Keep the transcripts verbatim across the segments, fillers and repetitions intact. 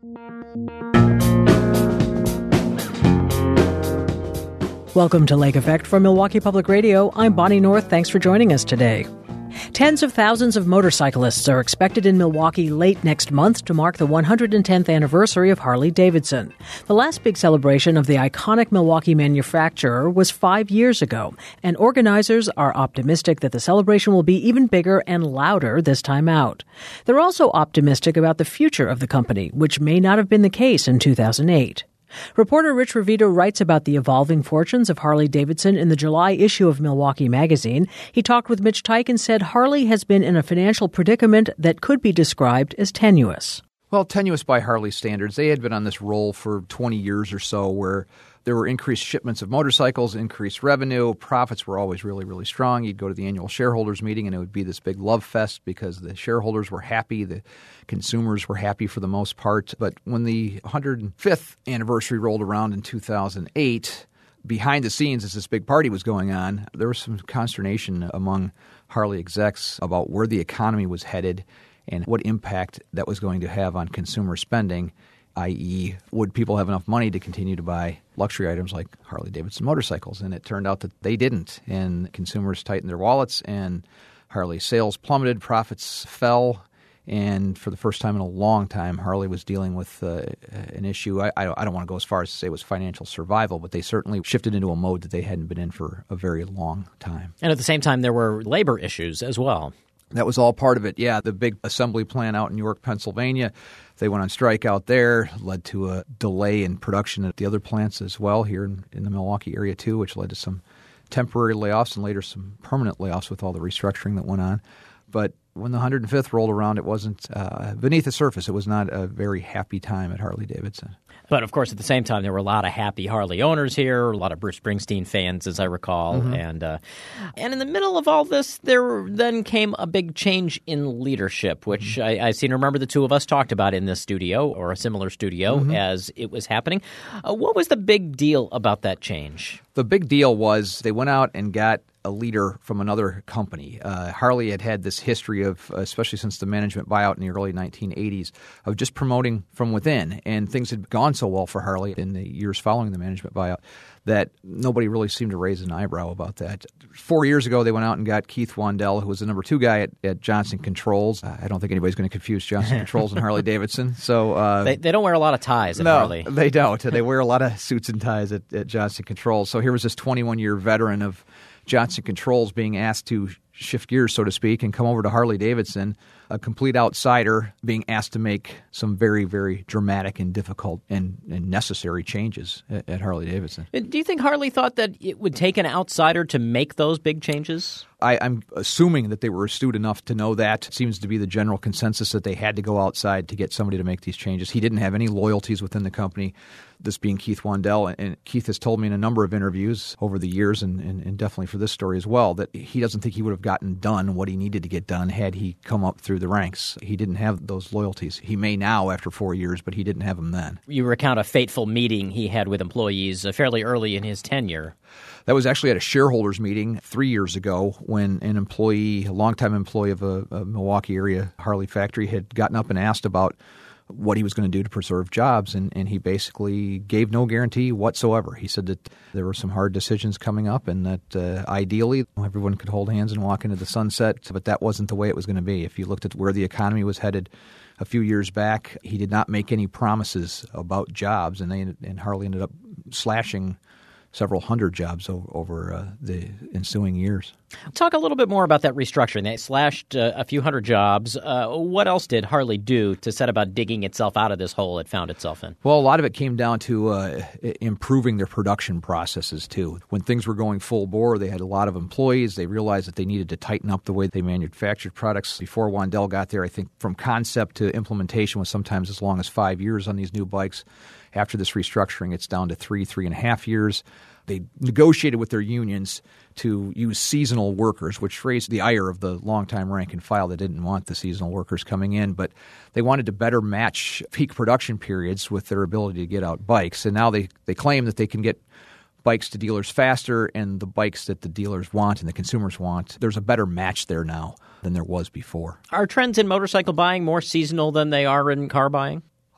Welcome to Lake Effect from Milwaukee Public Radio. I'm Bonnie North. Thanks for joining us today. Tens of thousands of motorcyclists are expected in Milwaukee late next month to mark the one hundred tenth anniversary of Harley-Davidson. The last big celebration of the iconic Milwaukee manufacturer was five years ago, and organizers are optimistic that the celebration will be even bigger and louder this time out. They're also optimistic about the future of the company, which may not have been the case in two thousand eight. Reporter Rich Revito writes about the evolving fortunes of Harley-Davidson in the July issue of Milwaukee Magazine. He talked with Mitch Teich and said Harley has been in a financial predicament that could be described as tenuous. Well, tenuous by Harley standards. They had been on this roll for twenty years or so where there were increased shipments of motorcycles, increased revenue. Profits were always really, really strong. You'd go to the annual shareholders meeting and it would be this big love fest because the shareholders were happy. The consumers were happy for the most part. But when the one hundred fifth anniversary rolled around in two thousand eight, behind the scenes as this big party was going on, there was some consternation among Harley execs about where the economy was headed and what impact that was going to have on consumer spending, that is, would people have enough money to continue to buy luxury items like Harley-Davidson motorcycles? And it turned out that they didn't, and consumers tightened their wallets, and Harley sales plummeted, profits fell, and for the first time in a long time, Harley was dealing with uh, an issue. I, I don't, I don't want to go as far as to say it was financial survival, but they certainly shifted into a mode that they hadn't been in for a very long time. And at the same time, there were labor issues as well. That was all part of it, yeah. The big assembly plant out in York, Pennsylvania, they went on strike out there, led to a delay in production at the other plants as well here in, in the Milwaukee area too, which led to some temporary layoffs and later some permanent layoffs with all the restructuring that went on. But when the one hundred fifth rolled around, it wasn't uh, beneath the surface. It was not a very happy time at Harley-Davidson. But, of course, at the same time, there were a lot of happy Harley owners here, a lot of Bruce Springsteen fans, as I recall. Mm-hmm. And uh, and in the middle of all this, there then came a big change in leadership, which mm-hmm. I, I seem to remember the two of us talked about in this studio or a similar studio mm-hmm. as it was happening. Uh, what was the big deal about that change? The big deal was they went out and got a leader from another company. Uh, Harley had had this history of, especially since the management buyout in the early nineteen eighties, of just promoting from within. And things had gone so well for Harley in the years following the management buyout that nobody really seemed to raise an eyebrow about that. Four years ago, they went out and got Keith Wandell, who was the number two guy at, at Johnson Controls. Uh, I don't think anybody's going to confuse Johnson Controls and Harley-Davidson. So uh, they, they don't wear a lot of ties at no, Harley. No, they don't. They wear a lot of suits and ties at, at Johnson Controls. So here was this twenty-one-year veteran of Johnson Controls being asked to shift gears, so to speak, and come over to Harley-Davidson, a complete outsider being asked to make some very, very dramatic and difficult and, and necessary changes at, at Harley-Davidson. Do you think Harley thought that it would take an outsider to make those big changes? I, I'm assuming that they were astute enough to know that. It seems to be the general consensus that they had to go outside to get somebody to make these changes. He didn't have any loyalties within the company, this being Keith Wandell. And Keith has told me in a number of interviews over the years, and, and, and definitely for this story as well, that he doesn't think he would have gotten done what he needed to get done had he come up through the ranks. He didn't have those loyalties. He may now after four years, but he didn't have them then. You recount a fateful meeting he had with employees uh, fairly early in his tenure. That was actually at a shareholders meeting three years ago when an employee, a longtime employee of a, a Milwaukee area Harley factory, had gotten up and asked about what he was going to do to preserve jobs, and, and he basically gave no guarantee whatsoever. He said that there were some hard decisions coming up and that uh, ideally everyone could hold hands and walk into the sunset, but that wasn't the way it was going to be. If you looked at where the economy was headed a few years back, he did not make any promises about jobs, and they and Harley ended up slashing several hundred jobs over, over uh, the ensuing years. Talk a little bit more about that restructuring. They slashed uh, a few hundred jobs. Uh, what else did Harley do to set about digging itself out of this hole it found itself in? Well, a lot of it came down to uh, improving their production processes, too. When things were going full bore, they had a lot of employees. They realized that they needed to tighten up the way they manufactured products. Before Wandell got there, I think from concept to implementation was sometimes as long as five years on these new bikes. After this restructuring, it's down to three, three and a half years. They negotiated with their unions to use seasonal workers, which raised the ire of the longtime rank and file that didn't want the seasonal workers coming in. But they wanted to better match peak production periods with their ability to get out bikes. And now they, they claim that they can get bikes to dealers faster, and the bikes that the dealers want and the consumers want, there's a better match there now than there was before. Are trends in motorcycle buying more seasonal than they are in car buying?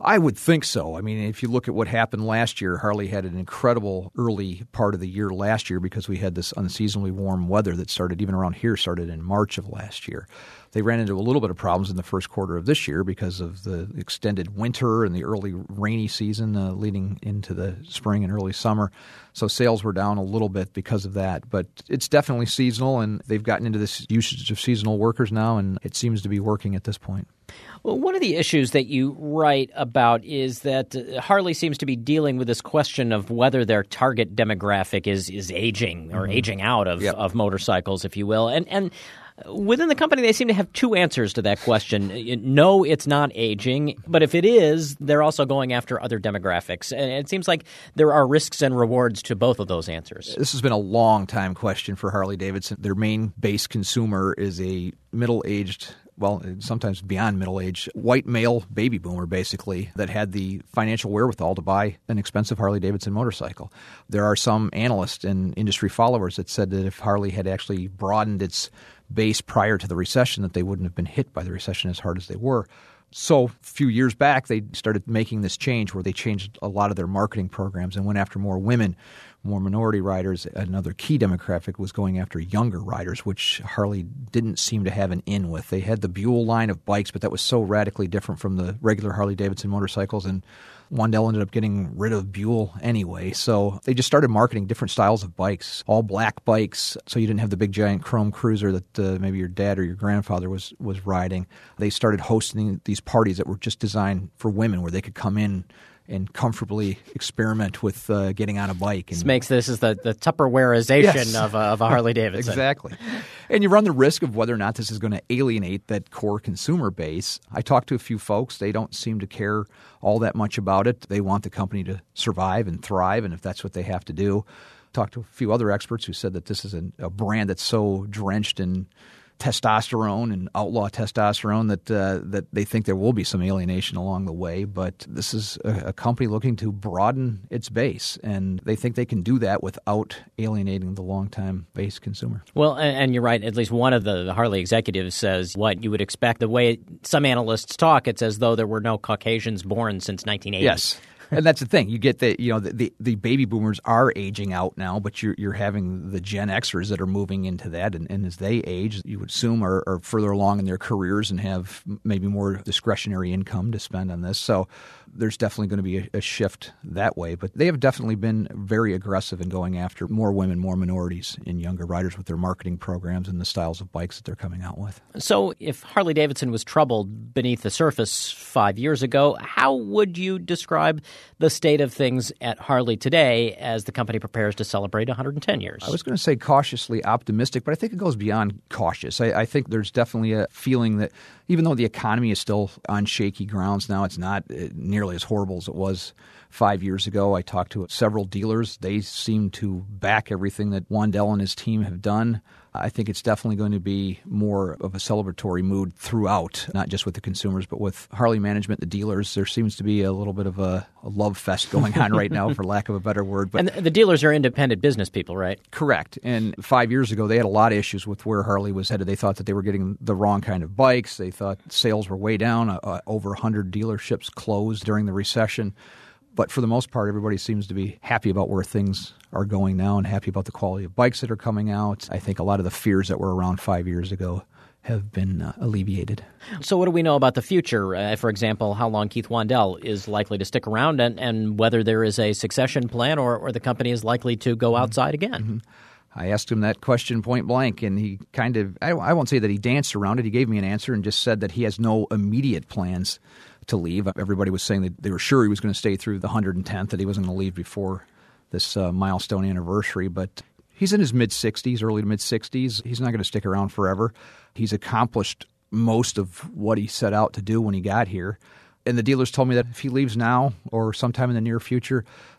I would think so. I mean, if you look at what happened last year, Harley had an incredible early part of the year last year because we had this unseasonably warm weather that started, even around here, started in March of last year. They ran into a little bit of problems in the first quarter of this year because of the extended winter and the early rainy season uh, leading into the spring and early summer. So sales were down a little bit because of that. But it's definitely seasonal, and they've gotten into this usage of seasonal workers now, and it seems to be working at this point. Well, one of the issues that you write about is that Harley seems to be dealing with this question of whether their target demographic is is aging or mm-hmm. aging out of, yep. of motorcycles, if you will. And and within the company, they seem to have two answers to that question. No, it's not aging, but if it is, they're also going after other demographics. And it seems like there are risks and rewards to both of those answers. This has been a long-time question for Harley-Davidson. Their main base consumer is a middle-aged, well, sometimes beyond middle-aged, white male baby boomer, basically, that had the financial wherewithal to buy an expensive Harley-Davidson motorcycle. There are some analysts and industry followers that said that if Harley had actually broadened its base prior to the recession, that they wouldn't have been hit by the recession as hard as they were. So a few years back, they started making this change where they changed a lot of their marketing programs and went after more women, more minority riders. Another key demographic was going after younger riders, which Harley didn't seem to have an in with. They had the Buell line of bikes, but that was so radically different from the regular Harley-Davidson motorcycles, and Wandell ended up getting rid of Buell anyway. So they just started marketing different styles of bikes, all black bikes, so you didn't have the big giant chrome cruiser that uh, maybe your dad or your grandfather was, was riding. They started hosting these parties that were just designed for women where they could come in and comfortably experiment with uh, getting on a bike. And this makes this is the, the Tupperwareization yes. of, a, of a Harley-Davidson. Exactly. And you run the risk of whether or not this is going to alienate that core consumer base. I talked to a few folks. They don't seem to care all that much about it. They want the company to survive and thrive, and if that's what they have to do. Talked to a few other experts who said that this is a, a brand that's so drenched in testosterone and outlaw testosterone that uh, that they think there will be some alienation along the way. But this is a, a company looking to broaden its base, and they think they can do that without alienating the longtime base consumer. Well, and, and you're right. At least one of the, the Harley executives says what you would expect. The way some analysts talk, it's as though there were no Caucasians born since nineteen eighty. Yes. And that's the thing. You get the you know the, the, the baby boomers are aging out now, but you're you're having the Gen Xers that are moving into that, and, and as they age, you would assume are, are further along in their careers and have maybe more discretionary income to spend on this. So there's definitely going to be a, a shift that way. But they have definitely been very aggressive in going after more women, more minorities, and younger riders with their marketing programs and the styles of bikes that they're coming out with. So if Harley-Davidson was troubled beneath the surface five years ago, how would you describe the state of things at Harley today as the company prepares to celebrate one hundred ten years? I was going to say cautiously optimistic, but I think it goes beyond cautious. I, I think there's definitely a feeling that even though the economy is still on shaky grounds now, it's not nearly as horrible as it was five years ago. I talked to several dealers. They seem to back everything that Wandell and his team have done. I think it's definitely going to be more of a celebratory mood throughout, not just with the consumers, but with Harley management, the dealers. There seems to be a little bit of a, a love fest going on right now, for lack of a better word. But and the, the dealers are independent business people, right? Correct. And five years ago, they had a lot of issues with where Harley was headed. They thought that they were getting the wrong kind of bikes. They thought sales were way down. Uh, over one hundred dealerships closed during the recession. But for the most part, everybody seems to be happy about where things are going now and happy about the quality of bikes that are coming out. I think a lot of the fears that were around five years ago have been uh, alleviated. So what do we know about the future? Uh, for example, how long Keith Wandell is likely to stick around and, and whether there is a succession plan or, or the company is likely to go outside again? Mm-hmm. I asked him that question point blank, and he kind of, I, I won't say that he danced around it. He gave me an answer and just said that he has no immediate plans to leave. Everybody was saying that they were sure he was going to stay through the one hundred tenth, that he wasn't going to leave before this uh, milestone anniversary. But he's in his mid-sixties, early to mid-sixties. He's not going to stick around forever. He's accomplished most of what he set out to do when he got here. And the dealers told me that if he leaves now or sometime in the near future,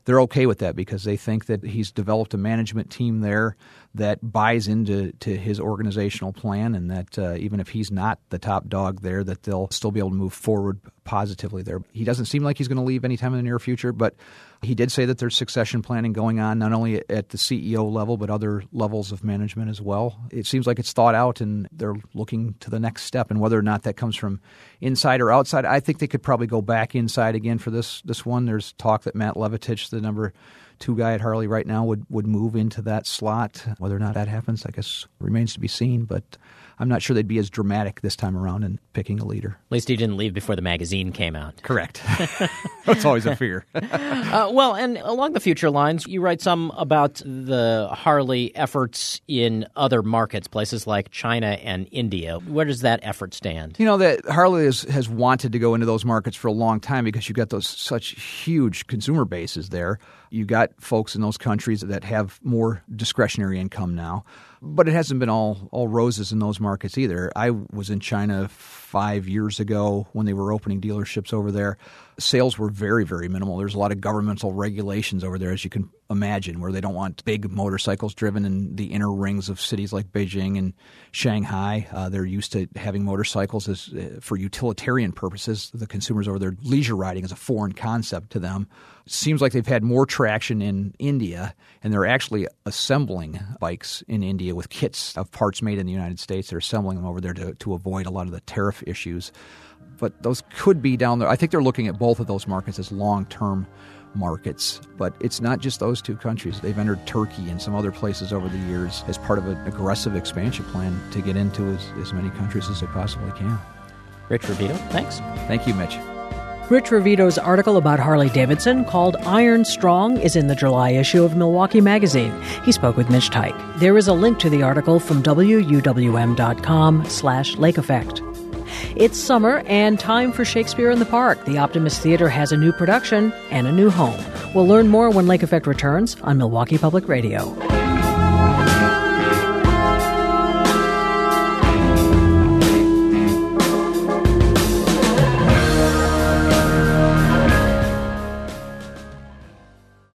they're okay with that because they think that he's developed a management team there that buys into to his organizational plan, and that uh, even if he's not the top dog there, that they'll still be able to move forward positively there. He doesn't seem like he's going to leave anytime in the near future, but he did say that there's succession planning going on, not only at the C E O level, but other levels of management as well. It seems like it's thought out, and they're looking to the next step. And whether or not that comes from inside or outside, I think they could probably go back inside again for this this one. There's talk that Matt Levatich, the number two guy at Harley right now, would, would move into that slot. Whether or not that happens, I guess, remains to be seen. But I'm not sure they'd be as dramatic this time around in picking a leader. At least he didn't leave before the magazine came out. Correct. That's always a fear. uh, well, and along the future lines, you write some about the Harley efforts in other markets, places like China and India. Where does that effort stand? You know, that Harley is, has wanted to go into those markets for a long time because you've got those such huge consumer bases there. You got folks in those countries that have more discretionary income now. But it hasn't been all, all roses in those markets either. I was in China five years ago when they were opening dealerships over there. Sales were very, very minimal. There's a lot of governmental regulations over there, as you can imagine, where they don't want big motorcycles driven in the inner rings of cities like Beijing and Shanghai. Uh, they're used to having motorcycles as uh, for utilitarian purposes. The consumers over there, leisure riding is a foreign concept to them. It seems like they've had more traction in India, and they're actually assembling bikes in India with kits of parts made in the United States. They're assembling them over there to, to avoid a lot of the tariff issues. But those could be down there. I think they're looking at both of those markets as long-term markets. But it's not just those two countries. They've entered Turkey and some other places over the years as part of an aggressive expansion plan to get into as, as many countries as they possibly can. Rich Revito, thanks. Thank you, Mitch. Rich Revito's article about Harley-Davidson, called Iron Strong, is in the July issue of Milwaukee Magazine. He spoke with Mitch Teich. There is a link to the article from W U W M dot com slash Lake Effect. It's summer and time for Shakespeare in the Park. The Optimist Theater has a new production and a new home. We'll learn more when Lake Effect returns on Milwaukee Public Radio.